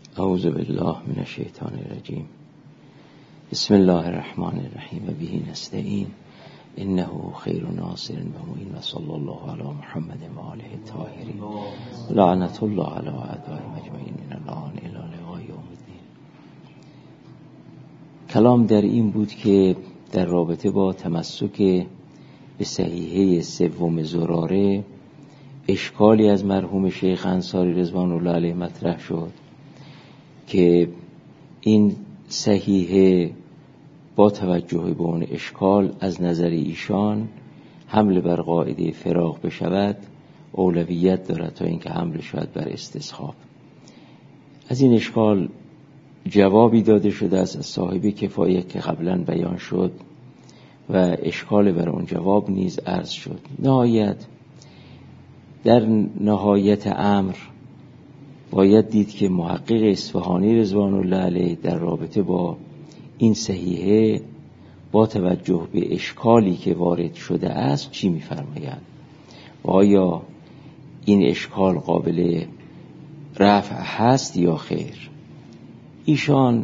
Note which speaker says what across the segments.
Speaker 1: اعوذ بالله من الشیطان الرجیم. بسم الله الرحمن الرحیم و به نستعین انه خیر ناصر و معین و صلی الله علی محمد و آله الطاهرین لعنت الله علی اعدائهم اجمعین من الان الی لقاء یوم الدین. کلام در این بود که در رابطه با تمسک به صحیحه سوم زراره اشکالی از مرحوم شیخ انصاری رضوان الله علیه مطرح شد که این صحیحه با توجه به اون اشکال از نظر ایشان حمل بر قاعده فراغ بشود اولویت دارد تا اینکه حمل شود بر استصحاب. از این اشکال جوابی داده شده است از صاحب کفایه که قبلا بیان شد و اشکال بر اون جواب نیز عرض شد. در نهایت امر باید دید که محقق اصفهانی رضوان الله علیه در رابطه با این صحیحه با توجه به اشکالی که وارد شده است چی می‌فرمایند و آیا این اشکال قابل رفع هست یا خیر. ایشان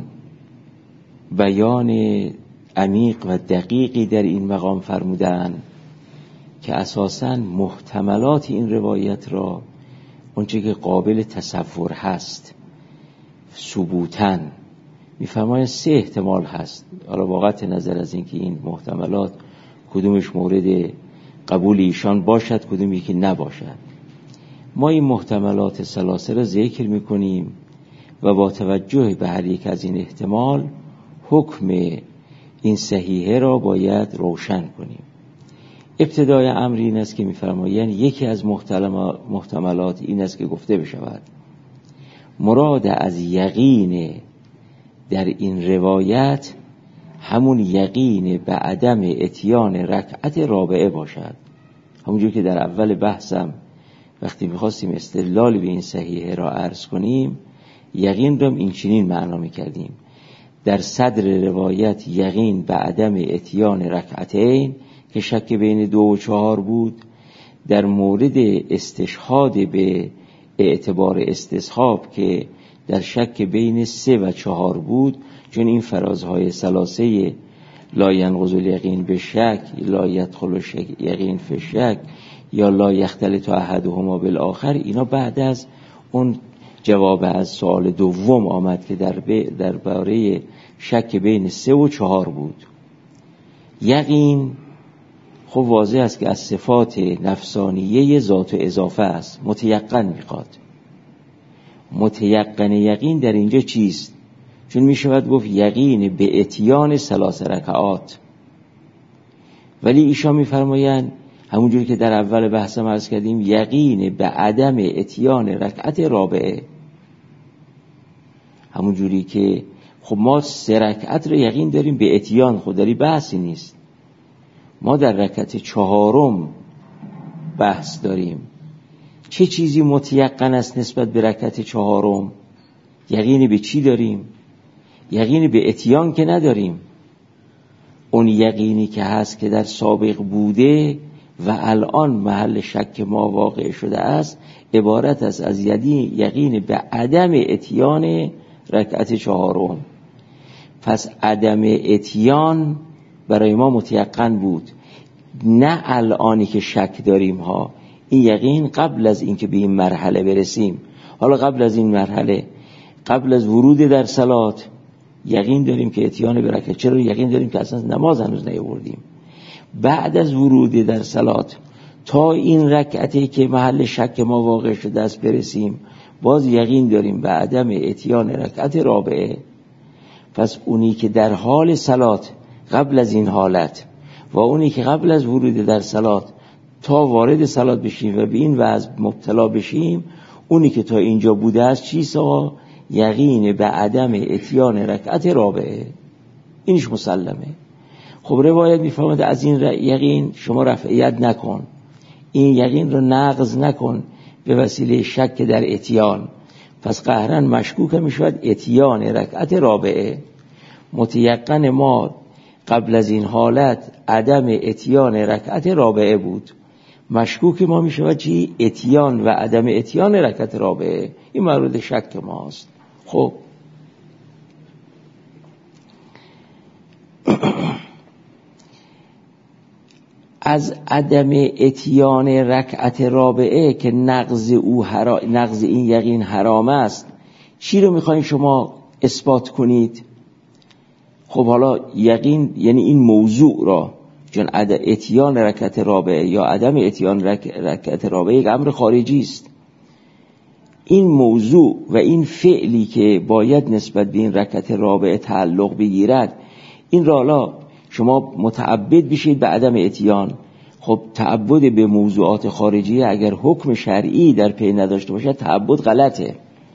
Speaker 1: بیان عمیق و دقیقی در این مقام فرمودند که اساساً محتملات این روایت را اونچه که قابل تصور هست ثبوتاً میفرمایند 3 احتمال هست. حالا واقعا نظر از اینکه این محتملات کدومش مورد قبول ایشان باشد کدومی که نباشد، ما این محتملات ثلاثه را ذکر میکنیم و با توجه به هر یک از این احتمال حکم این صحیحه را باید روشن کنیم. ابتدای امر این است که میفرمایند یکی از محتملات این است که گفته بشود مراد از یقین در این روایت همون یقین به عدم اتیان رکعت رابعه باشد. همونجور که در اول بحثم وقتی میخواستیم استدلال به این صحیحه را عرض کنیم یقین را این چنین معنا میکردیم: در صدر روایت یقین به عدم اتیان رکعتین که شک بین 2 و 4 بود، در مورد استشهاد به اعتبار استصحاب که در شک بین 3 و 4 بود، چون این فرازهای ثلاثه لا ينقض الیقین به شک، لا يدخل یقین فی شک یا لا یختلط احدهما بالآخر، اینا بعد از اون جواب از سوال دوم آمد که درباره شک بین 3 و 4 بود. یقین خب واضح است که از صفات نفسانیه ذات و اضافه است، متیقن میخواد. متیقن یقین در اینجا چیست؟ چون میشود گفت یقین به اتیان 3 رکعات، ولی ایشان میفرمایند همونجوری که در اول بحثم عرض کردیم یقین به عدم اتیان رکعت رابعه. همونجوری که خب ما 3 رکعت رو یقین داریم به اتیان، خود داری بحثی نیست. ما در رکعت 4 بحث داریم. چه چیزی متیقن است نسبت به رکعت 4؟ یقین به چی داریم؟ یقین به اتیان که نداریم. اون یقینی که هست که در سابق بوده و الان محل شک ما واقع شده است عبارت است از یقین به عدم اتیان رکعت 4. پس عدم اتیان برای ما متیقن بود، نه الانی که شک داریم ها. این یقین قبل از اینکه به این مرحله برسیم. حالا قبل از این مرحله، قبل از ورود در صلات یقین داریم که اتیان به رکعت. چرا یقین داریم که اصلا نماز هنوز نیاوردیم؟ بعد از ورود در صلات تا این رکعتی که محل شک ما واقع شده است برسیم باز یقین داریم به عدم اتیان رکعت رابعه. پس اونی که در حال صلات قبل از این حالت و اونی که قبل از ورود در صلات تا وارد صلات بشیم و به این وضع مبتلا بشیم، اونی که تا اینجا بوده است چیست؟ یقین به عدم اتیان رکعت رابعه. اینش مسلمه. خب روایت میفرماید از این یقین شما رفعیت نکن، این یقین رو نقض نکن به وسیله شک در اتیان. پس قهرن مشکوک میشود اتیان رکعت رابعه. متیقن ما قبل از این حالت عدم اتیان رکعت رابعه بود، مشکوک ما میشود چی؟ اتیان و عدم اتیان رکعت رابعه. این مورد شک ماست. خب از عدم اتیان رکعت رابعه که نقض این یقین حرام است، چی رو میخواین شما اثبات کنید؟ خب حالا یقین یعنی این موضوع را، چون اتیان رکعت رابعه یا عدم اتیان رکعت رابعه یک امر خارجی است. این موضوع و این فعلی که باید نسبت به این رکعت رابعه تعلق بگیرد، این را حالا شما متعبد بشید به عدم اتیان. خب تعبد به موضوعات خارجی اگر حکم شرعی در پی نداشته باشد تعبد غلطه.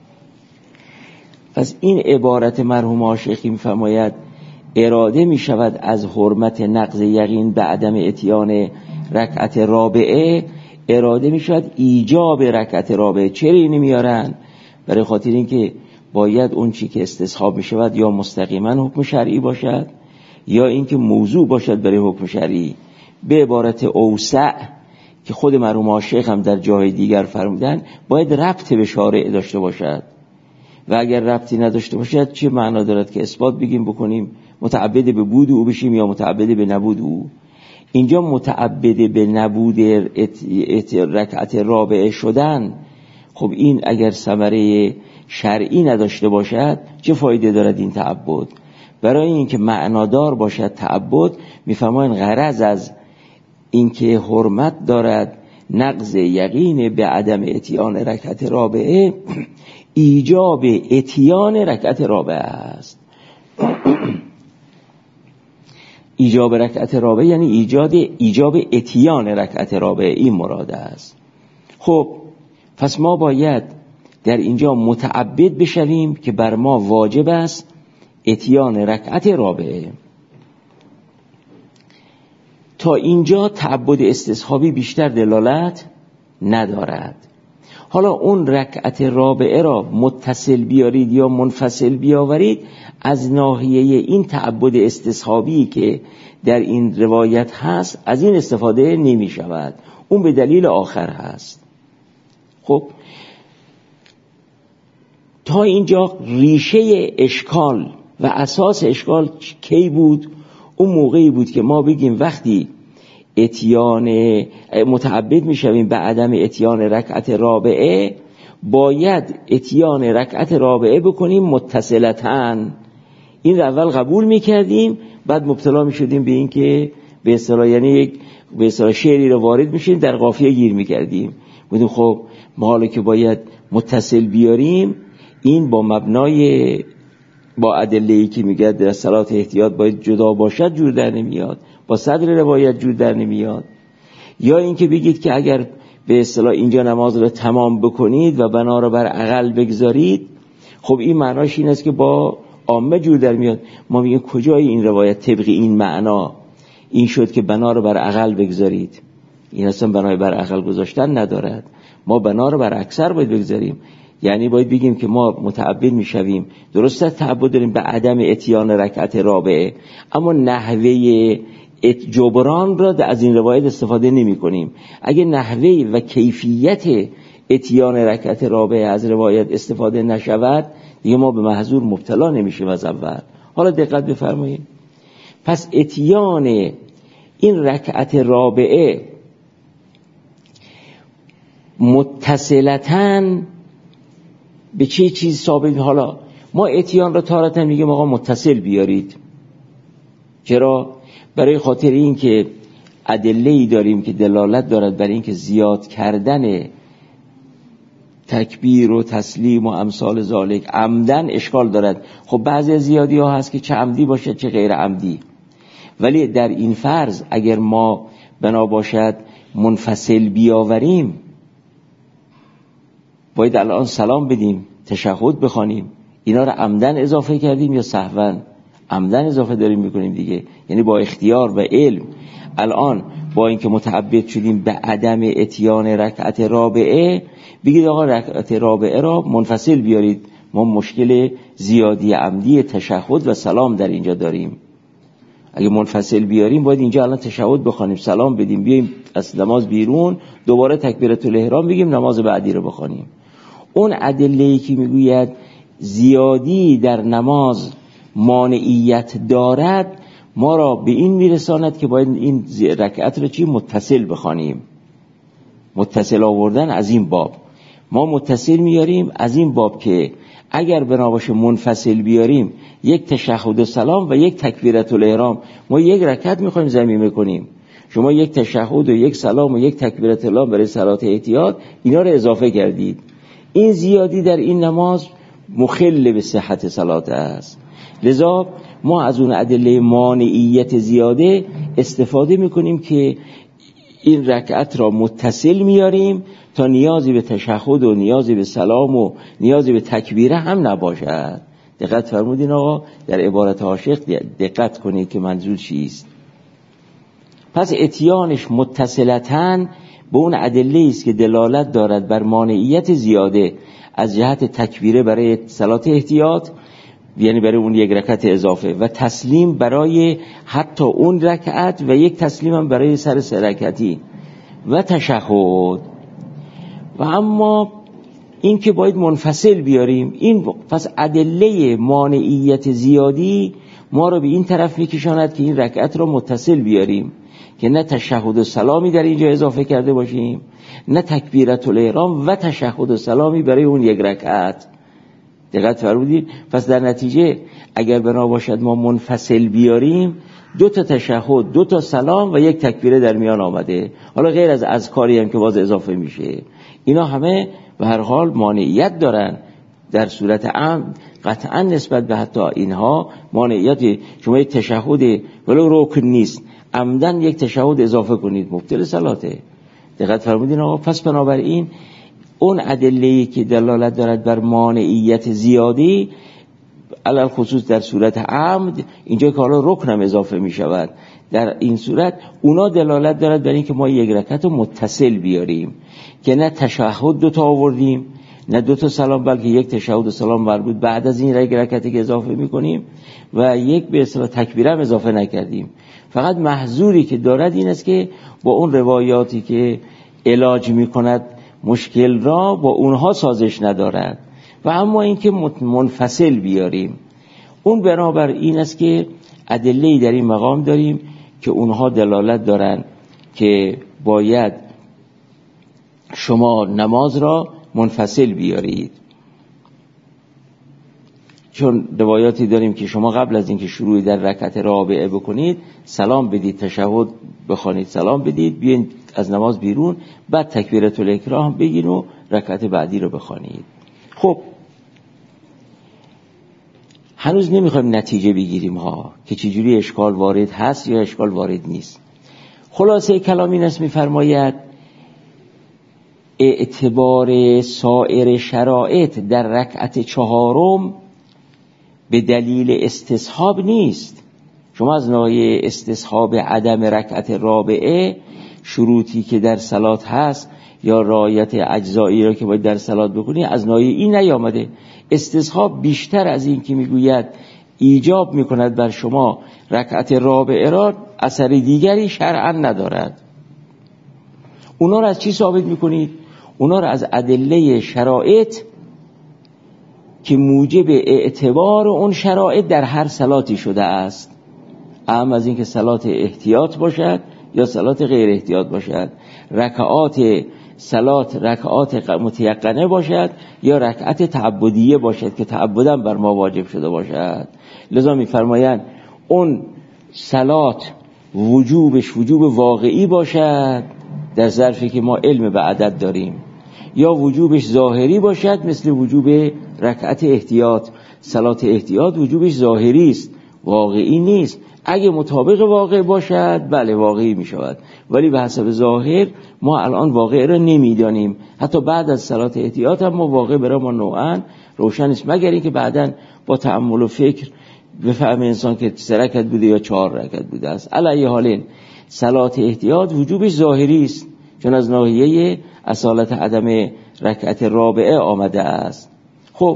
Speaker 1: پس این عبارت مرحوم عاشقی می‌فرماید اراده می شود از حرمت نقض یقین به عدم اتیان رکعت رابعه، اراده می شود ایجاب رکعت رابعه. چرا اینو میارن؟ برای خاطر اینکه باید اون چی که استصحاب می شود یا مستقیما حکم شرعی باشد یا اینکه موضوع باشد برای حکم شرعی. به عبارت اوسع که خود مرحوم عاشق هم در جای دیگر فرمودن، باید ربط به شارع داشته باشد و اگر ربطی نداشته باشد چه معنا دارد که اثبات بگیم بکنیم متعبد به بود او بشیم یا متعبد به نبود او؟ اینجا متعبد به نبود رکعت رابعه شدن، خب این اگر ثمره شرعی نداشته باشد چه فایده دارد این تعبد؟ برای اینکه معنادار باشد تعبد، میفرمایند غرض از اینکه حرمت دارد نقض یقین به عدم اتیان رکعت رابعه، ایجاب اتیان رکعت رابعه است. ایجاب رکعت رابعه یعنی ایجاب اتیان رکعت رابعه، این مراد است. خب پس ما باید در اینجا متعبد بشویم که بر ما واجب است اتیان رکعت رابعه. تا اینجا تعبد استصحابی بیشتر دلالت ندارد. حالا اون رکعت رابعه را متصل بیارید یا منفصل بیاورید، از ناحیه این تعبد استصحابی که در این روایت هست از این استفاده نمی شود، اون به دلیل آخر هست. خب تا اینجا ریشه اشکال و اساس اشکال کی بود؟ اون موقعی بود که ما بگیم وقتی متعبد میشویم به عدم اتیان رکعت رابعه، باید اتیان رکعت رابعه بکنیم متصلتن. این رو اول قبول میکردیم، بعد مبتلا میشدیم به این که به اصطلاح یعنی به اصطلاح شعری رو وارد میشیم در قافیه گیر میکردیم. بودیم خب ما حالا که باید متصل بیاریم، این با مبنای با ادله‌ای که میگه در صلات احتیاط باید جدا باشد جور در نمیاد، با صدر روایت جور در نمیاد. یا اینکه بگید که اگر به اصطلاح اینجا نماز رو تمام بکنید و بنا رو بر عقل بگذارید، خب این معناش این است که با عامه جور در میاد. ما میگیم کجای این روایت طبق این معنا این شد که بنا رو بر عقل بگذارید؟ این اصلا بنای بر عقل گذاشتن ندارد. ما بنا رو بر اکثر باید بگذاریم. یعنی باید بگیم که ما متعبد میشویم، درسته تعبد داریم به عدم اتیان رکعت رابعه، اما نحوه جبران را از این روایت استفاده نمی کنیم. اگه نحوه و کیفیت اتیان رکعت رابعه از روایت استفاده نشود، دیگه ما به محظور مبتلا نمیشیم از اول. حالا دقت بفرمایید. پس اتیان این رکعت رابعه متصلتن به چه چیز ثابت؟ حالا ما اتیان را تارتن میگیم آقا متصل بیارید. چرا؟ برای خاطر این که ادله‌ای داریم که دلالت دارد بر این که زیاد کردن تکبیر و تسلیم و امثال ذالک عمدن اشکال دارد. خب بعضی زیادی ها هست که چه عمدی باشه چه غیر عمدی، ولی در این فرض اگر ما بنا باشد منفصل بیاوریم، باید الان سلام بدیم، تشهد بخوانیم، اینا رو عمدن اضافه کردیم یا سهوا؟ عمدن اضافه داریم میکنیم دیگه، یعنی با اختیار و علم. الان با اینکه متعبد شدیم به عدم اتیان رکعت رابعه، بگید آقا رکعت رابعه را منفصل بیارید، ما مشکل زیادی عمدی تشهد و سلام در اینجا داریم. اگه منفصل بیاریم باید اینجا الان تشهد بخوانیم، سلام بدیم، بیایم از نماز بیرون، دوباره تکبیرة الاحرام بگیم، نماز بعدی رو بخوانیم. اون ادله‌ای که میگوید زیادی در نماز مانعیت دارد ما را به این میرساند که باید این رکعت رو چی متصل بخوانیم. متصل آوردن از این باب، ما متصل میاریم از این باب که اگر بنا باشه منفصل بیاریم یک تشهد و سلام و یک تکبیرة الاحرام، ما یک رکعت میخوایم ضمیمه کنیم، شما یک تشهد و یک سلام و یک تکبیرة الاحرام برای صلات احتیاط اینا رو اضافه کردید. این زیادی در این نماز مخل به صحت صلات است. لذا ما از اون ادله مانعیت زیاده استفاده میکنیم که این رکعت را متصل میاریم تا نیازی به تشهد و نیازی به سلام و نیازی به تکبیره هم نباشد. دقت فرمودین آقا، در عبارت عاشق دقت کنید که منظور چیست. پس اتیانش متصلتاً به اون ادله است که دلالت دارد بر مانعیت زیاده از جهت تکبیره برای صلات احتیاط، یعنی برای اون یک رکعت اضافه، و تسلیم برای حتی اون رکعت و یک تسلیم هم برای سه رکعتی و تشهد. و اما این که باید منفصل بیاریم، این پس ادله مانعیت زیادی ما رو به این طرف میکشاند که این رکعت رو متصل بیاریم که نه تشهد و سلامی در اینجا اضافه کرده باشیم، نه تکبیرة الاحرام و تشهد و سلامی برای اون یک رکعت. دقت فرمودید؟ پس در نتیجه اگر بنا باشد ما منفصل بیاریم، 2 تا تشهد، 2 تا سلام و یک تکبیره در میان آمده، حالا غیر از اذکاری هم که باز اضافه میشه، اینا همه به هر حال مانعیت دارن. در صورت عام قطعا نسبت به حتی اینها مانعیت. شما یک تشهد ولو رکن نیست، عمدن یک تشهد اضافه کنید، مبطل صلاته. دقت فرمودین آقا؟ پس بنابراین اون ادله‌ای که دلالت دارد بر مانعیت زیادی، علل خصوص در صورت عمد، اینجا که حالا رکن هم اضافه می شود، در این صورت اونا دلالت دارد بر این که ما یک رکعت متصل بیاریم که نه تشهد 2 تا آوردیم، نه 2 تا سلام، بلکه یک تشهد و سلام مربوط بعد از این رکعتی که اضافه می کنیم و یک به اصطلاح تکبیره هم اضافه نکردیم. فقط محظوری که دارد این است که با اون روایاتی که علاج می کند مشکل را با اونها سازش ندارد. و اما این که منفصل بیاریم، اون بنابر این است که ادله‌ای در این مقام داریم که اونها دلالت دارن که باید شما نماز را منفصل بیارید. چون روایاتی داریم که شما قبل از اینکه شروع در رکعت رابعه بکنید سلام بدید، تشهد بخوانید، سلام بدید، بیاین از نماز بیرون، بعد تکبیرة الاحرام بگین و رکعت بعدی رو بخوانید. خب هنوز نمیخوایم نتیجه بگیریم ها که چجوری اشکال وارد هست یا اشکال وارد نیست. خلاصه کلام این است، میفرماید اعتبار سایر شرایط در رکعت 4 به دلیل استصحاب نیست. شما از ناحیه استصحاب عدم رکعت رابعه، شروطی که در صلات هست یا رعایت اجزایی را که باید در صلات بکنی، از ناحیه این نیامده. استصحاب بیشتر از این که میگوید ایجاب میکند بر شما رکعت رابعه را، اثر دیگری شرعا ندارد. اونا را از چی ثابت میکنید؟ اونا را از ادله شرایط که موجب اعتبار اون شرایط در هر صلاتی شده است، اهم از این که صلات احتیاط باشد یا صلات غیر احتیاط باشد، رکعات صلات رکعات متیقنه باشد یا رکعت تعبدیه باشد که تعبداً بر ما واجب شده باشد. لذا می‌فرمایند اون صلات وجوبش وجوب واقعی باشد در ظرفی که ما علم به عدد داریم، یا وجوبش ظاهری باشد مثل وجوب رکعت احتیاط. صلات احتیاط وجوبش ظاهری است، واقعی نیست. اگه مطابق واقع باشد بله واقعی می شود، ولی به حسب ظاهر ما الان واقع را نمیدانیم. حتی بعد از صلات احتیاط هم ما واقع برای ما نوعا روشن است، مگر اینکه بعداً با تأمل و فکر بفهم انسان که 3 رکعت بوده یا 4 رکعت بوده است. علی حالین صلات احتیاط وجوبش ظاهری است، چون از ناحیه اصالت عدم رکعت رابعه آمده است. خب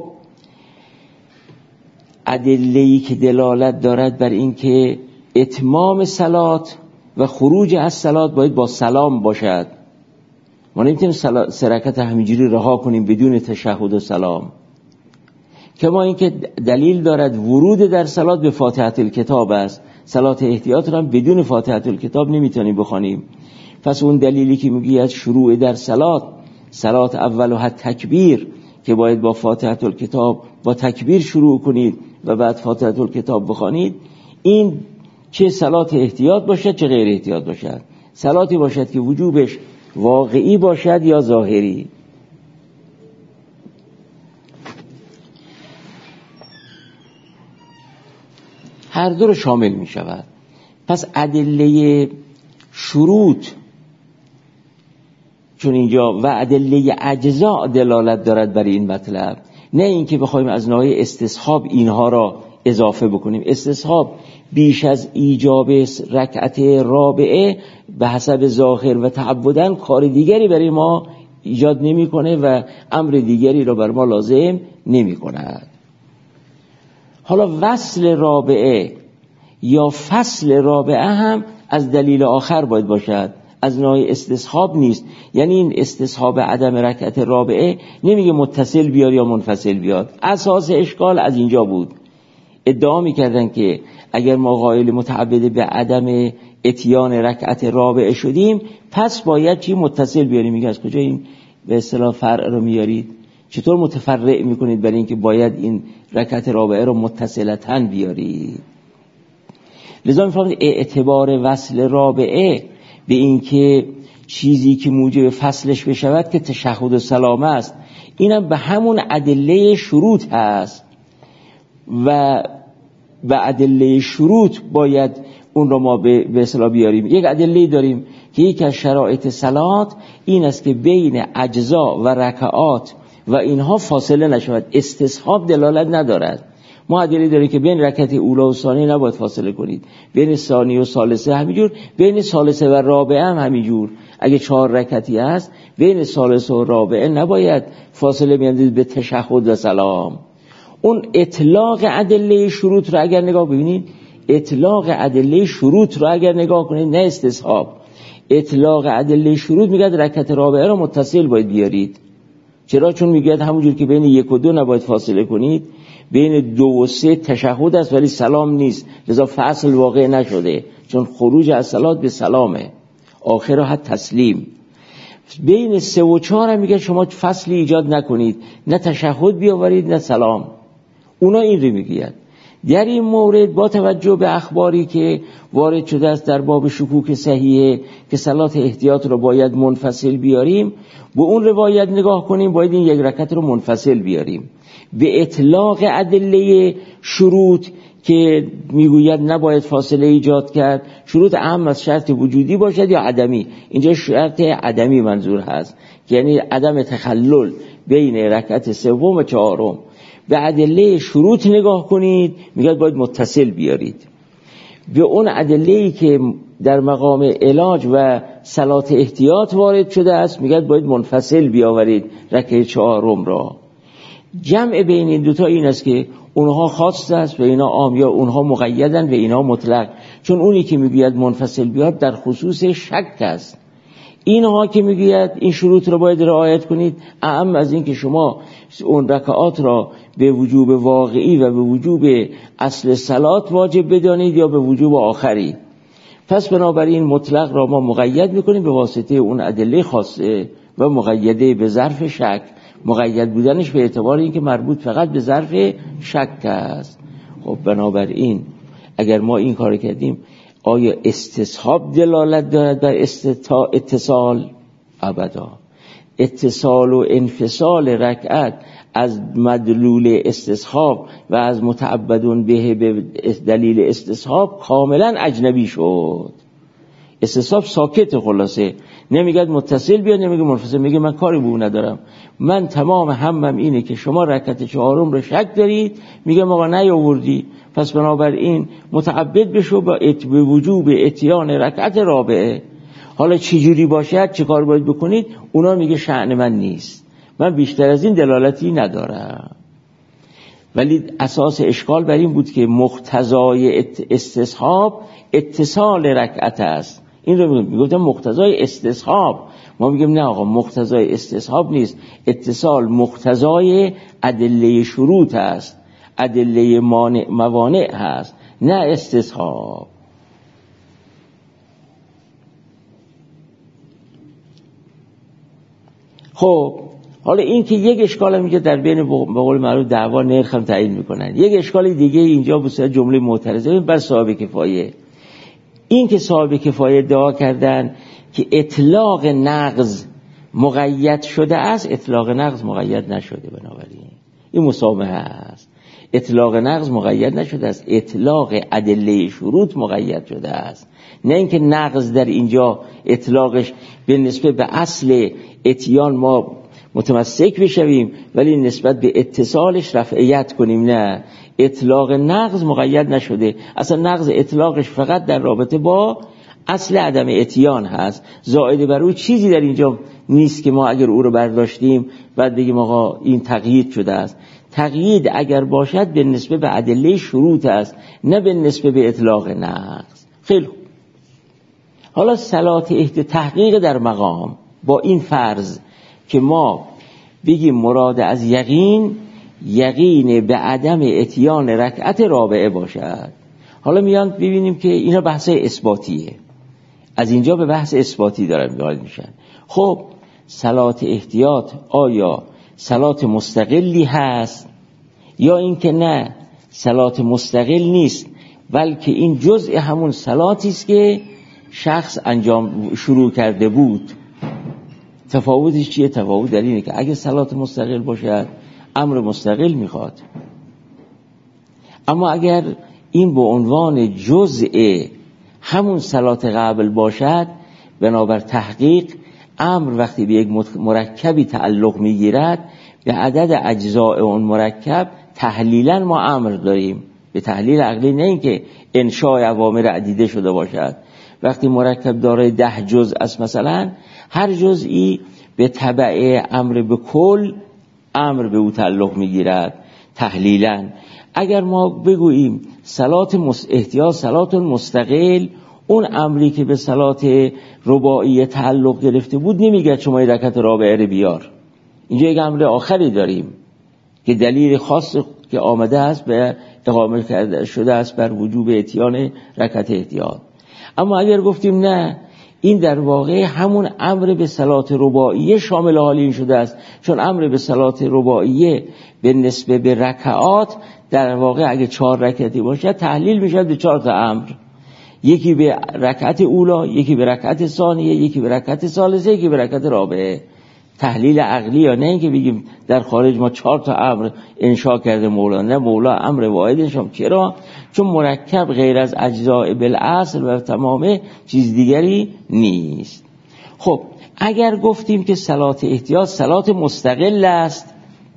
Speaker 1: ادله‌ای که دلالت دارد بر این که اتمام صلات و خروج از صلات باید با سلام باشد. ما نمیتونیم 3 رکعت همینجوری رها کنیم بدون تشهد و سلام. کما اینکه دلیل دارد ورود در صلات به فاتحه الکتاب است. صلات احتیاط را هم بدون فاتحه الکتاب نمیتونیم بخوانیم. پس اون دلیلی که میگه از شروع در صلات اولها تکبیر که باید با فاتحه الکتاب با تکبیر شروع کنید و بعد فاتحه الکتاب بخوانید، این چه صلات احتیاط باشد چه غیر احتیاط باشد، صلاتی باشد که وجوبش واقعی باشد یا ظاهری. هر دو رو شامل می شود. پس ادله شروط، چون اینجا و ادله اجزا دلالت دارد بر این مطلب، نه اینکه بخوایم از ناحیه استصحاب اینها را اضافه بکنیم. استصحاب بیش از ایجاب رکعت رابعه به حسب ظاهر و تعبداً کار دیگری برای ما ایجاد نمی کنه و امر دیگری را بر ما لازم نمی کند. حالا وصل رابعه یا فصل رابعه هم از دلیل آخر باید باشد، از نوع استصحاب نیست. یعنی این استصحاب عدم رکعت رابعه نمیگه متصل بیاد یا منفصل بیاد. اساس اشکال از اینجا بود. ادعا میکردن که اگر ما قائل متعبد به عدم اتیان رکعت رابعه شدیم پس باید چی متصل بیاریم. میگه از کجا این به اصطلاح فرع رو میارید؟ چطور متفرع میکنید برای اینکه باید این رکعت رابعه رو متصلتاً بیارید؟ لذا میفهمید اعتبار وصل رابعه به اینکه چیزی که موجب فصلش بشود که تشهد و سلام است، اینم به همون ادله شروط هست و به ادله شروط باید اون رو ما به اصطلاح بیاریم. یک ادله داریم که یکی از شرایط صلات این است که بین اجزا و رکعات و اینها فاصله نشود. استصحاب دلالت ندارد. ما ادله داریم که بین رکعت اولی و ثانی نباید فاصله کنید، بین ثانی و ثالثه همینجور، بین ثالثه و رابعه هم همینجور. اگه 4 رکعتی هست بین ثالثه و رابعه نباید فاصله بیندازید به تشهد و سلام. اون اطلاق ادله شروط رو اگر نگاه ببینید، اطلاق ادله شروط رو اگر نگاه کنید، نه استصحاب، اطلاق ادله شروط میگه رکعت رابعه رو متصل باید بیارید. چرا؟ چون میگه همونجور که بین 1 و 2 نباید فاصله کنید، بین 2 و 3 تشهد است ولی سلام نیست، لذا فصل واقع نشده، چون خروج از صلات به سلامه، آخرها تسلیم. بین 3 و 4 هم میگه شما فصلی ایجاد نکنید، نه تشهد بیاورید نه سلام. اونا این رو میگید. در این مورد با توجه به اخباری که وارد شده است در باب شکوک صحیحه که صلات احتیاط رو باید منفصل بیاریم، به اون روایت نگاه کنیم باید این 1 رکعت رو منفصل بیاریم. به اطلاق ادله شروط که میگوید نباید فاصله ایجاد کرد، شروط اهم از شرط وجودی باشد یا عدمی. اینجا شرط عدمی منظور هست، یعنی عدم تخلل بین رکعت 3 و 4. به ادله شروط نگاه کنید، میگه باید متصل بیارید. به اون ادله‌ای که در مقام علاج و صلات احتیاط وارد شده است میگه باید منفصل بیاورید رکعت 4 را. جمع بین این دوتا این است که اونها خاص است و اینا عام، یا اونها مقیدن و اینا مطلق. چون اونی که میگوید منفصل بیاد در خصوص شک است، اینها که میگوید این شروط را باید رعایت کنید، اهم از این که شما اون رکعات را به وجوب واقعی و به وجوب اصل صلات واجب بدانید یا به وجوب آخری. پس بنابراین مطلق را ما مقید میکنیم به واسطه اون ادله خاصه و مقیده به ظرف شک. مقید بودنش به اعتبار اینکه مربوط فقط به ظرف شک است. خب بنابراین اگر ما این کار کردیم، آیا استصحاب دلالت دارد بر اتصال؟ ابدا. اتصال و انفصال رکعت از مدلول استصحاب و از متعبدون به دلیل استصحاب کاملا اجنبی شد. استصحاب ساکت، خلاصه نمیگه متصل بیا، نمیگه منفصل، میگه من کاری به اون ندارم، من تمام همم اینه که شما رکعت 4 رو شک دارید، میگه آقا نیاوردی، پس بنابراین متعبد بشو به وجوب اتیان رکعت رابعه. حالا چه جوری باشد، چه کار باید بکنید، اونا میگه شأن من نیست، من بیشتر از این دلالتی ندارم. ولی اساس اشکال بر این بود که مقتضای استصحاب اتصال رکعت است. این رو میگفتم مقتضای استصحاب ما میگیم نه آقا مقتضای استصحاب نیست، اتصال مقتضای ادله شروط است، ادله موانع هست، نه استصحاب. خب حالا این که یک اشکال هم اینجا در بین به قول معروف دعوا نرخ هم تعیین میکنن. یک اشکال دیگه اینجا به صورت جمله معترضه بر صاحب کفایه، این که صاحب کفایه ادعا کردن که اطلاق نقض مقید شده است، اطلاق نقض مقید نشده، بنابراین این مسامحه است. اطلاق نقض مقید نشده است، اطلاق ادله شروط مقید شده است. نه اینکه نقض در اینجا اطلاقش به نسبت به اصل اتیان ما متمسک بشویم ولی نسبت به اتصالش رفعیت کنیم، نه، اطلاق نقض مقید نشده. اصلا نقض اطلاقش فقط در رابطه با اصل عدم اتیان هست، زائد بر او چیزی در اینجا نیست که ما اگر او رو برداشتیم بعد بگیم آقا این تقیید شده است. تقیید اگر باشد به نسبت به ادله شروط است، نه به نسبت به اطلاق نقض. خیلی خوب. حالا صلات تحقیق در مقام با این فرض که ما بگیم مراد از یقین به عدم اتیان رکعت رابعه باشد. حالا میان ببینیم که اینا بحث اثباتیه، از اینجا به بحث اثباتی دارن وارد میشن. خب صلات احتیاط آیا صلات مستقلی هست یا اینکه نه صلات مستقل نیست بلکه این جزء همون صلاتی است که شخص شروع کرده بود؟ تفاوتش چیه؟ تفاوت در اینه که اگه صلات مستقل باشد امر مستقل میخواد، اما اگر این به عنوان جزء همون صلات قبل باشد، بنابر تحقیق امر وقتی به یک مرکبی تعلق میگیرد به عدد اجزاء اون مرکب تحلیلا ما امر داریم، به تحلیل عقلی، نه اینکه انشاء اوامر عدیده شده باشد. وقتی مرکب دارای 10 جزء است مثلا، هر جزئی به تبع امر به کل امر به او تعلق میگیرد تحلیلا. اگر ما بگوییم صلات احتیاط صلات مستقل، اون امری که به صلات رباعی تعلق گرفته بود نمیگه شما این رکعت رابعه رو بیار. اینجا یک امر آخری داریم که دلیل خاص که آمده است به اقامه کرده شده است بر وجوب اتیان رکعت احتیاط. اما اگر گفتیم نه، این در واقع همون امر به صلات رباعیه شامل حال این شده است، چون امر به صلات رباعیه به نسبت به رکعات در واقع اگه 4 رکعتی باشه تحلیل میشه به 4 تا امر، یکی به رکعت اولا، یکی به رکعت ثانیه، یکی به رکعت ثالثه، یکی به رکعت رابعه. تحلیل عقلی، یا نه اینکه بگیم در خارج ما 4 تا امر انشا کرده مولا، نه، مولا امر واحدش هم. چرا؟ چون مرکب غیر از اجزاء بالاصل و تمام چیز دیگری نیست. خب اگر گفتیم که صلات احتیاط صلات مستقل است،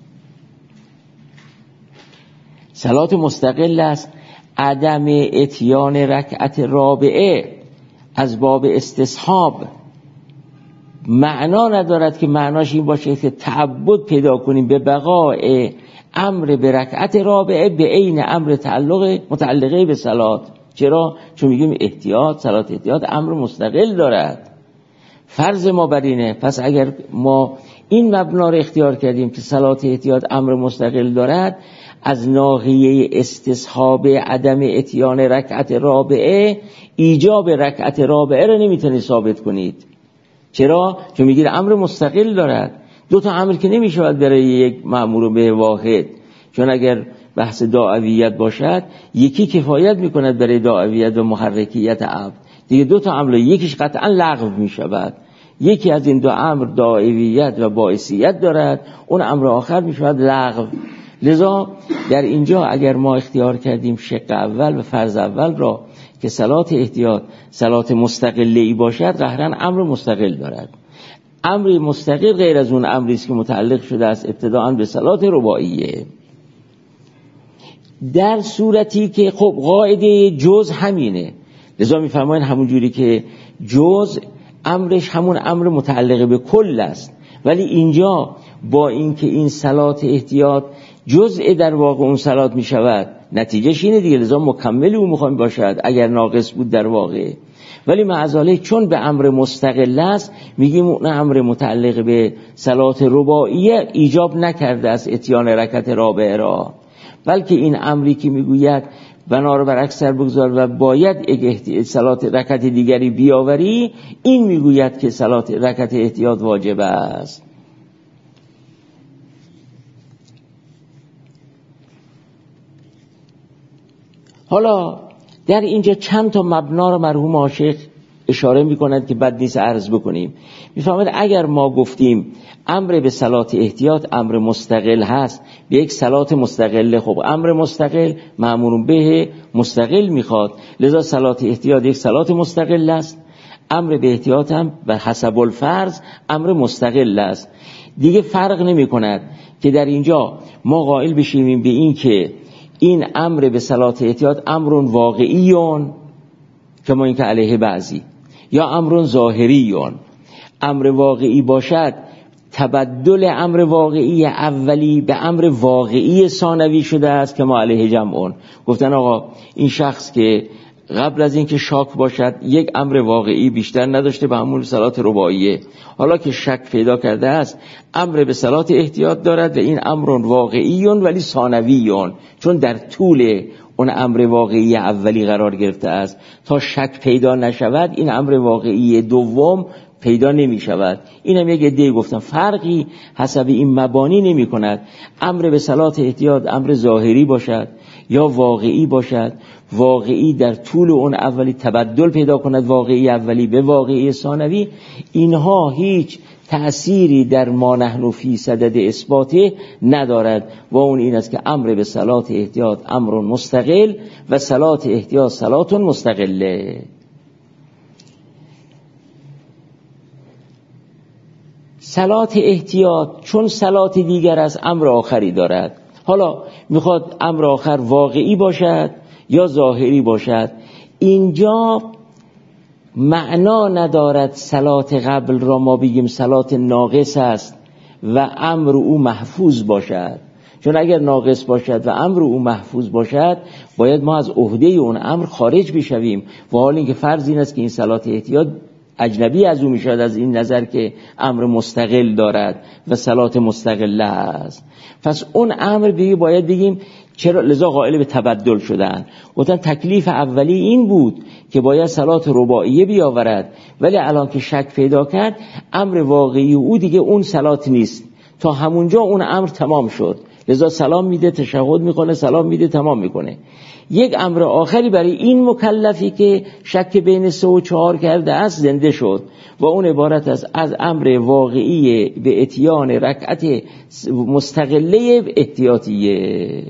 Speaker 1: صلات مستقل است، عدم اتیان رکعت رابعه از باب استصحاب معنا ندارد که معناش این باشه که تعبد پیدا کنیم به بقای امر به رکعت رابعه به عین امر متعلقه به صلات. چرا؟ چون میگیم احتیاط، صلات احتیاط امر مستقل دارد. فرض ما بر اینه، پس اگر ما این مبنا رو اختیار کردیم که صلات احتیاط امر مستقل دارد، از ناحیه استصحاب عدم اتیان رکعت رابعه ایجاب رکعت رابعه رو نمیتونید ثابت کنید. چرا؟ چون میگید امر مستقل دارد. 2 تا امر که نمیشود برای یک مأمور به واحد، چون اگر بحث داعویت باشد یکی کفایت میکند برای داعویت و محرکیت عبد، دیگه 2 تا امر یکیش قطعا لغو میشود. یکی از این 2 امر داعویت و باعثیت دارد، اون امر آخر میشود لغو. لذا در اینجا اگر ما اختیار کردیم شق اول و فرض اول را که صلات احتیاط صلات مستقلی باشد، قهرن امر مستقل دارد. امر مستقل غیر از اون امری است که متعلق شده است ابتداءً به صلات رباعیه. در صورتی که خب قاعده جز همینه، لذا میفرمایند همون جوری که جز امرش همون امر متعلق به کل است، ولی اینجا با اینکه این صلات احتیاط جزء در واقع اون صلات می شود، نتیجهش اینه دیگه، لذا مکمل اون میخوام باشد. اگر ناقص بود در واقع ولی معذالک چون به امر مستقل است میگیم اون امر متعلق به صلات رباعیه ایجاب نکرده از اتیان رکعت رابعه را، بلکه این امری که میگوید بنا رو بر اکثر بگذار و باید صلات رکعت دیگری بیاوری، این میگوید که صلات رکعت احتیاط واجب است. حالا در اینجا چند تا مبنا رو مرحوم عاشق اشاره میکنند که بد نیست عرض بکنیم. میفهمید اگر ما گفتیم امر به صلات احتیاط امر مستقل هست، به یک صلات مستقله، خب امر مستقل مأمور به مستقل میخواد، لذا صلات احتیاط یک صلات مستقل است. امر به احتیاط هم به حسب الفرض امر مستقل است. دیگه فرق نمی کند که در اینجا ما قائل بشیم به این که این امر به صلات احتیاط امر واقعیون کما این که علیه بعضی، یا امر ظاهریون. امر واقعی باشد تبدل امر واقعی اولی به امر واقعی ثانوی شده است که ما علیه جمعون. گفتن آقا این شخص که قبل از اینکه شاک باشد یک امر واقعی بیشتر نداشته به همون صلات رباعیه، حالا که شک پیدا کرده است امر به صلات احتیاط دارد و این امر واقعیون ولی ثانویون، چون در طول اون امر واقعی اولی قرار گرفته است تا شک پیدا نشود این امر واقعی دوم پیدا نمی شود. اینم یک عده گفتن فرقی حسب این مبانی نمی کند امر به صلات احتیاط امر ظاهری باشد یا واقعی باشد. واقعی در طول اون اولی تبدل پیدا کند، واقعی اولی به واقعی ثانوی، اینها هیچ تأثیری در ما نحن فی صدد اثباته ندارد و اون این است که امر به صلات احتیاط امر مستقل و صلات احتیاط صلات مستقله. صلات احتیاط چون صلات دیگر از امر آخری دارد، حالا میخواد امر آخر واقعی باشد یا ظاهری باشد، اینجا معنا ندارد صلات قبل را ما بگیم صلات ناقص است و امر او محفوظ باشد، چون اگر ناقص باشد و امر او محفوظ باشد باید ما از عهده اون امر خارج بشویم و حال اینکه فرض این است که این صلات احتیاط اجنبی از او میشد از این نظر که امر مستقل دارد و صلات مستقله است. پس اون امر دیگه باید بگیم چرا، لذا قائل به تبدل شدن. گفتن تکلیف اولی این بود که باید صلات رباعیه بیاورد، ولی الان که شک پیدا کرد امر واقعی او دیگه اون صلات نیست، تا همونجا اون امر تمام شد، لذا سلام میده تشهد میکنه سلام میده تمام میکنه. یک امر آخری برای این مکلفی که شک بین 3 و 4 کرده است زنده شد و اون عبارت است از امر واقعی به اتیان رکعت مستقله احتیاطیه.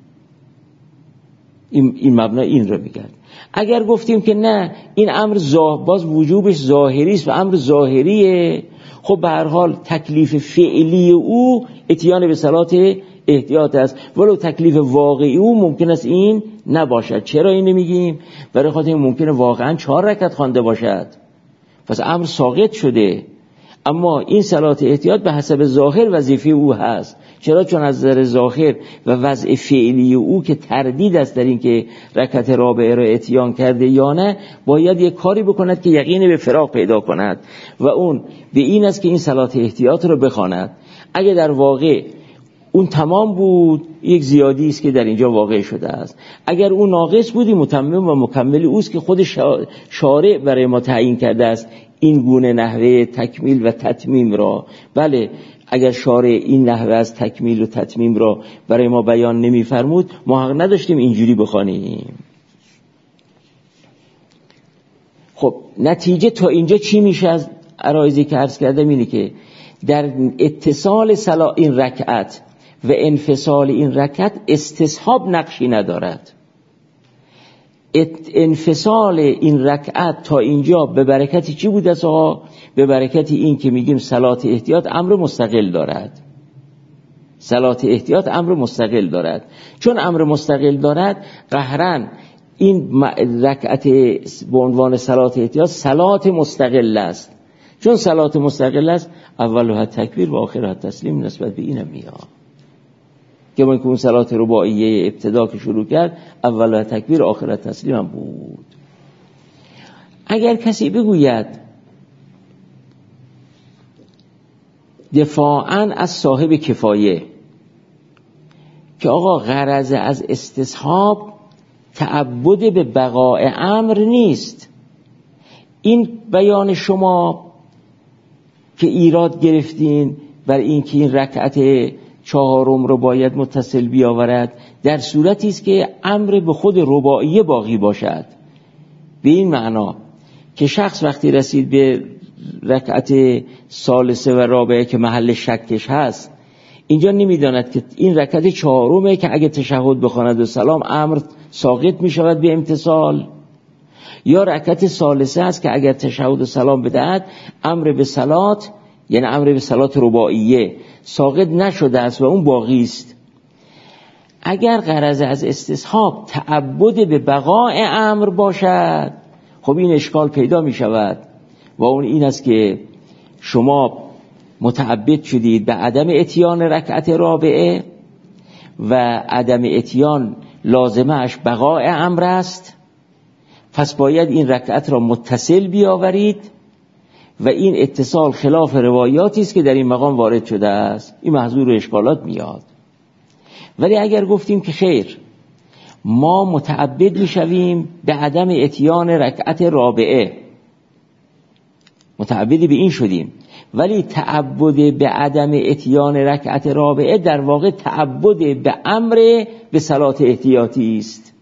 Speaker 1: این مبنا این رو میگن. اگر گفتیم که نه این امر باز وجوبش ظاهری است و امر ظاهریه، خب به هر حال تکلیف فعلی او اتیان به صلات احتیاط است، ولو تکلیف واقعی او ممکن است این نباشد. چرا این نمیگیم؟ برای خاطر این ممکنه واقعا 4 رکعت خوانده باشد پس امر ساقط شده، اما این صلات احتیاط به حسب ظاهر وظیفه او هست. چرا؟ چون از نظر ظاهر و وضع فعلی او که تردید است در این که رکعت رابعه را اتیان کرده یا نه، باید یک کاری بکند که یقین به فراق پیدا کند و اون به این است که این صلات احتیاط را بخواند. اگه در واقع اون تمام بود یک زیادی است که در اینجا واقع شده است، اگر اون ناقص بودی متمم و مکمل اوست که خود شارع برای ما تعیین کرده است این گونه نحوه تکمیل و تتمیم را. بله اگر شارع این نحوه از تکمیل و تتمیم را برای ما بیان نمی فرمود ما حق نداشتیم اینجوری بخوانیم. خب نتیجه تا اینجا چی میشه از عرایضی که عرض کردم؟ اینه که در اتصال این رکعت و انفصال این رکعت استصحاب نقشی ندارد. انفصال این رکعت تا اینجا به برکتی چی بود است آقا؟ به برکتی این که میگیم صلات احتیاط امر مستقل دارد. صلات احتیاط امر مستقل دارد. چون امر مستقل دارد قهرن این رکعت به عنوان صلات احتیاط صلات مستقل است. چون صلات مستقل است اولها تکبیر و آخرها تسلیم نسبت به اینم میاد که ما اون صلات رباعیه ابتدا که شروع کرد اولها تکبیر آخرها تسلیم هم بود. اگر کسی بگوید دفاعاً از صاحب کفایه که آقا غرض از استصحاب تعبد به بقاء امر نیست، این بیان شما که ایراد گرفتین بر این که این رکعت چهارم رو باید متصل بیاورد در صورتی است که امر به خود رباعیه باقی باشد. به این معنا که شخص وقتی رسید به رکعت ثالثه و رابعه که محل شکش هست، اینجا نمیداند که این رکعت چهارمه که اگه تشهد بخواند و سلام امر ساقط می شود به امتصال، یا رکعت ثالثه است که اگر تشهد و سلام بدهد امر به صلات، یعنی امر به صلات رباعیه ساقط نشده است و اون باقی است. اگر غرض از استصحاب تعبد به بقاء امر باشد، خب این اشکال پیدا می شود و اون این است که شما متعبد شدید به عدم اتیان رکعت رابعه و عدم اتیان لازمه اش بقاء امر است، پس باید این رکعت را متصل بیاورید و این اتصال خلاف روایاتی است که در این مقام وارد شده است. این محظور اشکالات میاد. ولی اگر گفتیم که خیر، ما متعبد میشویم به عدم اتیان رکعت رابعه، متعبدی به این شدیم، ولی تعبد به عدم اتیان رکعت رابعه در واقع تعبد به امر به صلات احتیاطی است.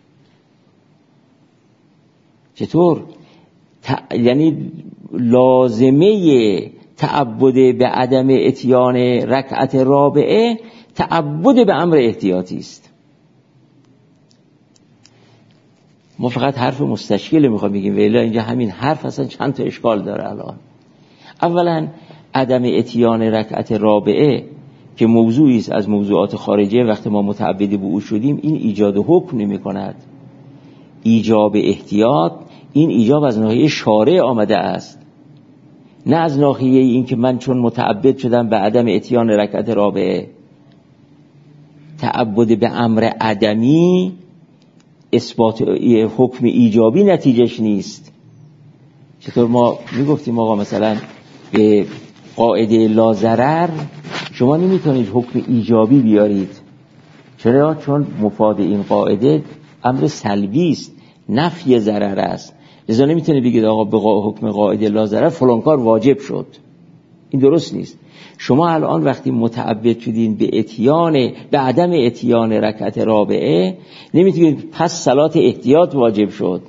Speaker 1: چطور؟ یعنی لازمه تعبد به عدم اتیان رکعت رابعه تعبد به امر احتیاطی است. ما فقط حرف مستشکل میخوام بگیم، ولی اینجا همین حرف اصلا چند تا اشکال داره. الان اولا عدم اتیان رکعت رابعه که موضوعی است از موضوعات خارجه، وقتی ما متعبد به او شدیم این ایجاد حکم نمی کند. ایجاب احتیاط این ایجاب از ناحیه شارع آمده است، نه از ناحیه این که من چون متعبد شدم به عدم اتیان رکعت رابعه. تعبد به امر عدمی اثبات حکم ایجابی نتیجهش نیست. چطور ما میگفتیم آقا مثلا به قاعده لا ضرر شما نمیتونید حکم ایجابی بیارید. چرا؟ چون مفاد این قاعده امر سلبی است، نفی ضرر است. لذا نمیتونید بگید آقا به حکم قاعده لا ضرر فلان کار واجب شد. این درست نیست. شما الان وقتی متعبد شدین به عدم اتیان رکعت رابعه، نمیتونید پس صلات احتیاط واجب شد.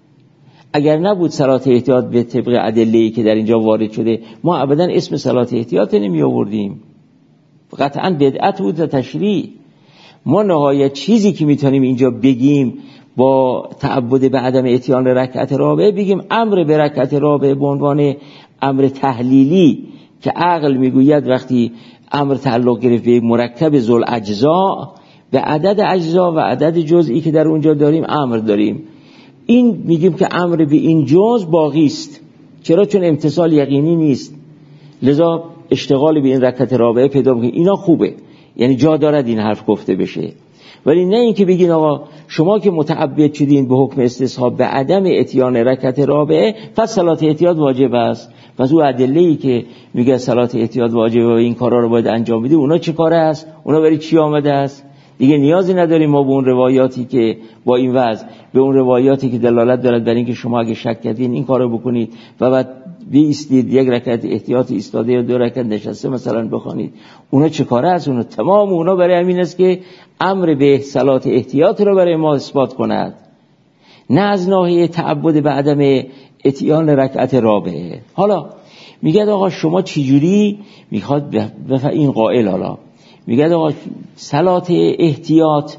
Speaker 1: اگر نبود صلات احتیاط به طبق ادله‌ای که در اینجا وارد شده، ما ابدا اسم صلات احتیاط نمی آوردیم. قطعاً بدعت بود و تشریع. ما نهایت چیزی که میتونیم اینجا بگیم با تعبد به عدم اتیان رکعت رابعه، بگیم امر به رکعت رابعه به عنوان امر تحلیلی که عقل میگوید وقتی امر تعلق گرفت به مرکب ذل اجزا، به عدد اجزا و عدد جزئی که در اونجا داریم امر داریم. این میگیم که امر به این جز باقی است. چرا؟ چون امتصال یقینی نیست. لذا اشتغال به این رکعت رابعه پیدا میکنه. اینا خوبه، یعنی جا دارد این حرف گفته بشه. ولی نه اینکه بگین آقا شما که متعبد شدین به حکم استصحاب به عدم اتیان رکعت رابعه پس صلات احتیاط واجب است. پس او ادله‌ای که میگه صلات احتیاط واجبه و این کارا رو باید انجام بدی، اونا چه کاره است؟ اونا برای چی آمده است؟ دیگه نیازی نداریم ما به اون روایاتی که با این وضع، به اون روایاتی که دلالت دارد بر اینکه شما اگه شک کردین این کارو بکنید و بعد بیستید یک رکعت احتیاط ایستاده یا دو رکعت نشسته مثلا بخونید. اونا چه کاره است؟ اونا تمام اونا برای همین است که امر به صلات احتیاط رو برای ما اثبات کند، نه از ناحیه تعبد به عدم اتیان رکعت رابعه. حالا میگه آقا شما چجوری میخواد این قائل، حالا میگه آقا صلات احتیاط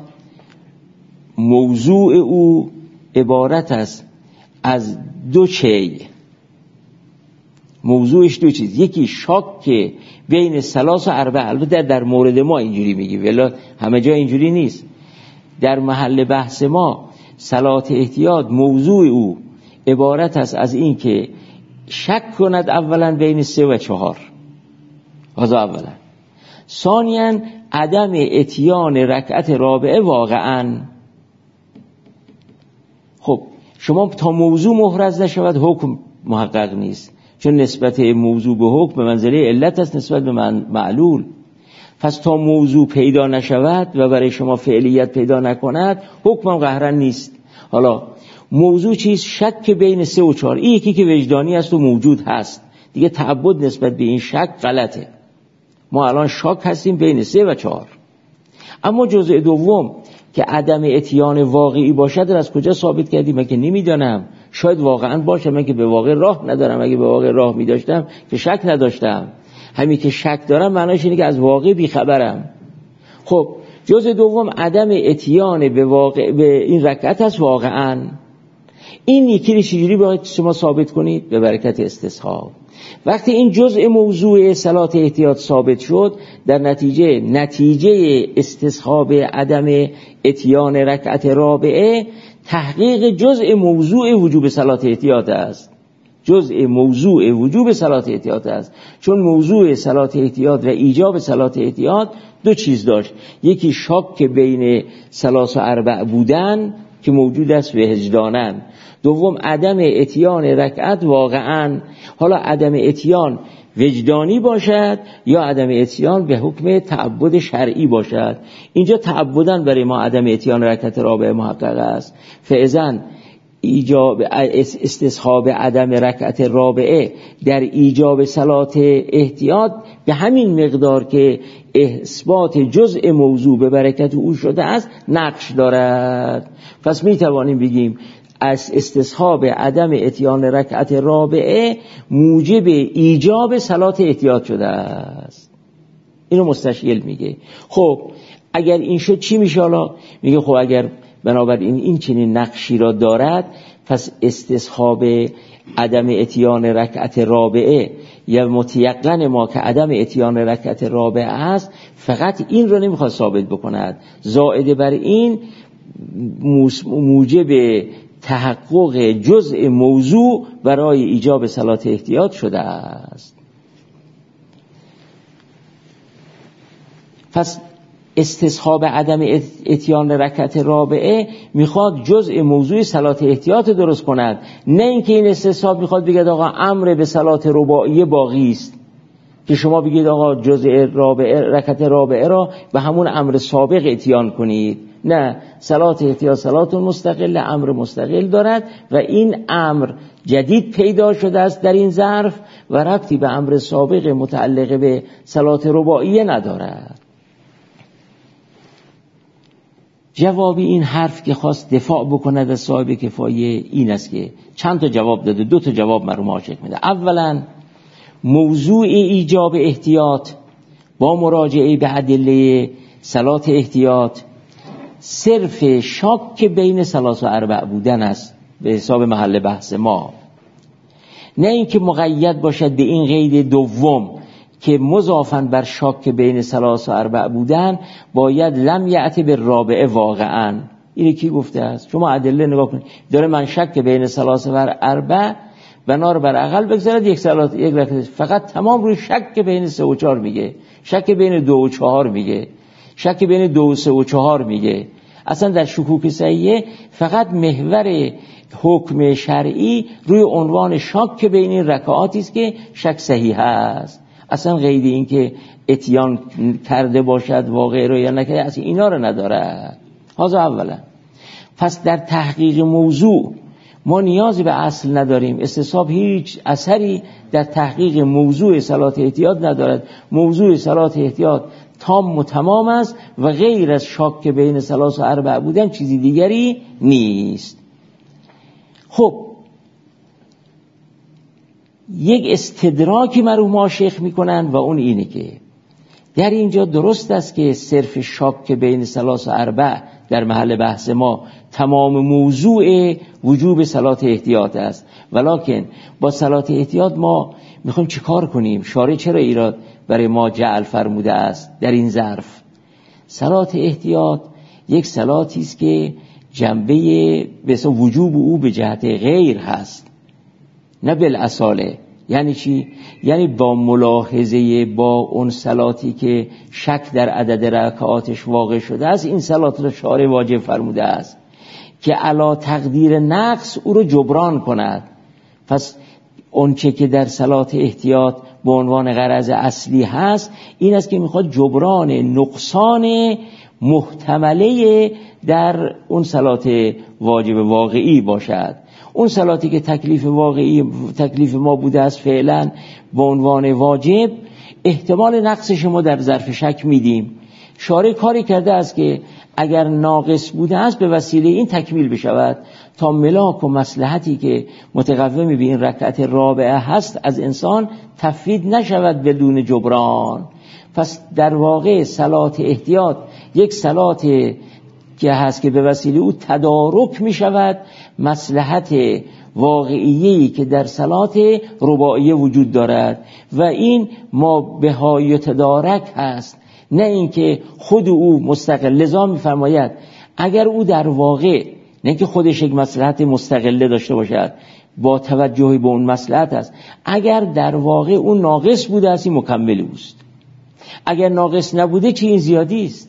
Speaker 1: موضوع او عبارت است از دو چی. موضوعش دو چیز، یکی شاک بین ثلاث و اربع. البته در مورد ما اینجوری میگی، ولی همه جا اینجوری نیست. در محل بحث ما صلات احتیاط موضوع او عبارت است از این که شک کند اولا بین 3 و 4. هذا اولا. ثانیاً عدم اتیان رکعت رابعه واقعاً. خب شما تا موضوع محرز نشود حکم محقق نیست، چون نسبت موضوع به حکم به منزله علت است نسبت به معلول. پس تا موضوع پیدا نشود و برای شما فعلیت پیدا نکند حکم هم قهرا نیست. حالا موضوع چیست؟ شک بین 3 و 4، این یکی که وجدانی است و موجود هست، دیگه تعبد نسبت به این شک غلطه. ما الان شک هستیم بین 3 و 4. اما جزء دوم که عدم اتیان واقعی باشد را از کجا ثابت کردیم؟ من که نمیدانم، شاید واقعا باشه، من که به واقع راه ندارم، اگه به واقع راه می‌داشتم که شک نداشتم. همین که شک دارم معناش اینه که از واقع بیخبرم. خب جزء دوم عدم اتیان به این رکعت است واقعا. این یکی رو چجوری باید شما ثابت کنید؟ به برکت استصحاب. وقتی این جزء موضوع صلات احتیاط ثابت شد، در نتیجه استصحاب عدم اتیان رکعت رابعه تحقیق جزء موضوع وجوب صلات احتیاط است. جزء موضوع وجوب صلات احتیاط است، چون موضوع صلات احتیاط و ایجاب صلات احتیاط 2 چیز داشت. یکی شک بین 3 و 4 بودن که موجود است وجداناً، دوم عدم اتیان رکعت واقعاً. حالا عدم اتیان وجدانی باشد یا عدم اتیان به حکم تعبد شرعی باشد. اینجا تعبداً برای ما عدم اتیان رکعت رابعه محقق است. فاذا ایجاب استصحاب عدم رکعت رابعه در ایجاب صلات احتیاط به همین مقدار که اثبات جزء موضوع به برکت او شده است نقش دارد. پس می توانیم بگیم از استصحاب عدم اتیان رکعت رابعه موجب ایجاب صلات احتیاط شده است. اینو مستشکل میگه. خب اگر این شد چی میشه؟ حالا میگه خب اگر بنابراین این چنین نقشی را دارد، پس استصحاب عدم اتیان رکعت رابعه یا متیقن ما که عدم اتیان رکعت رابعه است فقط این را نمیخواد ثابت بکند، زائد بر این موجب تحقق جزء موضوع برای ایجاب صلات احتیاط شده است. پس استصحاب عدم اتیان رکعت رابعه میخواد جزء موضوع صلات احتیاط درست کند، نه اینکه این استصحاب میخواد بگید آقا امر به صلات رباعیه باقی است که شما بگید آقا جزء رکعت رابعه را به همون امر سابق اتیان کنید. نه، صلات احتیاط صلات مستقل، امر مستقل دارد و این امر جدید پیدا شده است در این ظرف و ربطی به امر سابق متعلق به صلات رباعیه ندارد. جوابی این حرف که خواست دفاع بکند از صاحب کفایه این است که چند تا جواب داده، 2 تا جواب مرحوم عاشق میده. اولا موضوع ایجاب احتیاط با مراجعه به ادله صلات احتیاط صرف شک بین 3 و 4 بودن است به حساب محل بحث ما، نه اینکه مقید باشد به این قید دوم که مضافاً بر شک بین 3 و 4 بودن باید لم یأتی به رابعه واقعاً. اینو کی گفته است؟ شما ادله نگاه کنید، داره من شک بین 3 و 4 بنا رو بر عقل بگذارد یک رکعت، فقط تمام روی شک بین 3 و 4 میگه، شک بین 2 و 4 میگه، شک بین 2 و 3 و 4 میگه. اصلا در شکوک صحیحه فقط محور حکم شرعی روی عنوان شک بین این رکعاتی است که شک صحیح است. اصلا قید این که اتیان کرده باشد واقع رو یا نکرده اصلا اینا رو نداره. هذا اولا. پس در تحقیق موضوع ما نیازی به اصل نداریم. استصحاب هیچ اثری در تحقیق موضوع صلات احتیاط ندارد. موضوع صلات احتیاط تام و تمام است و غیر از شک بین 3 و 4 بودن چیزی دیگری نیست. خب یک استدراکی مرحوم عاشق میکنن و اون اینه که در اینجا درست است که صرف شک بین 3 و 4 در محل بحث ما تمام موضوع وجوب صلات احتیاط است، ولکن با صلات احتیاط ما میخوایم چیکار کنیم؟ شارع چرا ایراد برای ما جعل فرموده است در این ظرف؟ صلات احتیاط یک صلاتی است که جنبه به وجوب او به جهت غیر هست، نه بالاصاله. یعنی چی؟ یعنی با ملاحظه با اون صلاتی که شک در عدد رکعاتش واقع شده است، این صلات را شارع واجب فرموده است. که علا تقدیر نقص او رو جبران کند. پس اونچه که در صلات احتیاط به عنوان غرض اصلی هست این است که میخواد جبران نقصان محتمله در اون صلات واجب واقعی باشد. اون صلاتی که تکلیف ما بوده است فعلا به عنوان واجب، احتمال نقصش ما در ظرف شک میدیم. شارع کاری کرده است که اگر ناقص بوده است به وسیله این تکمیل بشود تا ملاک و مصلحتی که متقوم به این رکعت رابعه هست از انسان تفویت نشود بدون جبران. پس در واقع صلات احتیاط یک صلات که هست که به وسیله او تدارک می شود مصلحت واقعیه‌ای که در صلات رباعیه وجود دارد و این ما بهای تدارک هست، نه اینکه خود او مستقل. لذا می‌فرماید اگر او در واقع نه که خودش یک مصلحت مستقله داشته باشد با توجه به اون مصلحت است، اگر در واقع اون ناقص بوده است این مکمل اوست، اگر ناقص نبوده چه این زیادی است.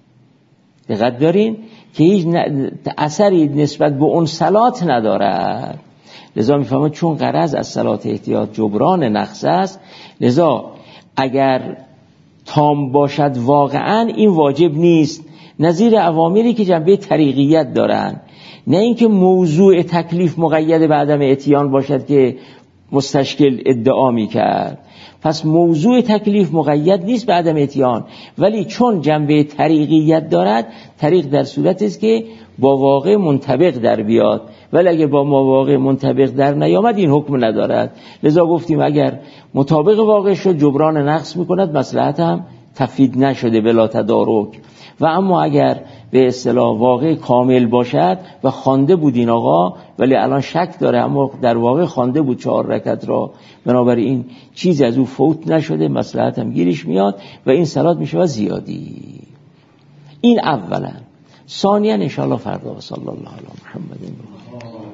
Speaker 1: دقت دارین که هیچ اثری نسبت به اون صلات ندارد. لذا میفهمم چون غرض از صلات احتیاط جبران نقص است، لذا اگر تام باشد واقعا این واجب نیست، نظیر اوامری که جنبه طریقیت دارند، نه اینکه موضوع تکلیف مقید به عدم اتیان باشد که مستشکل ادعا میکرد. پس موضوع تکلیف مقید نیست به عدم اتیان، ولی چون جنبه طریقیت دارد، طریق در صورت است که با واقع منطبق در بیاد، ولی اگر با واقع منطبق در نیامد این حکم ندارد. لذا گفتیم اگر مطابق واقع شد جبران نقص میکند، مصلحت هم تفویت نشده بلا تدارک. و اما اگر به اصطلاح واقع کامل باشد و خوانده بود این آقا ولی الان شک داره اما در واقع خوانده بود 4 رکعت را، بنابراین چیزی از او فوت نشده، مصلحت هم گیرش میاد و این صلات میشه زیادی. این اولا. ثانیا ان شاء الله فردا صلی الله علی محمد.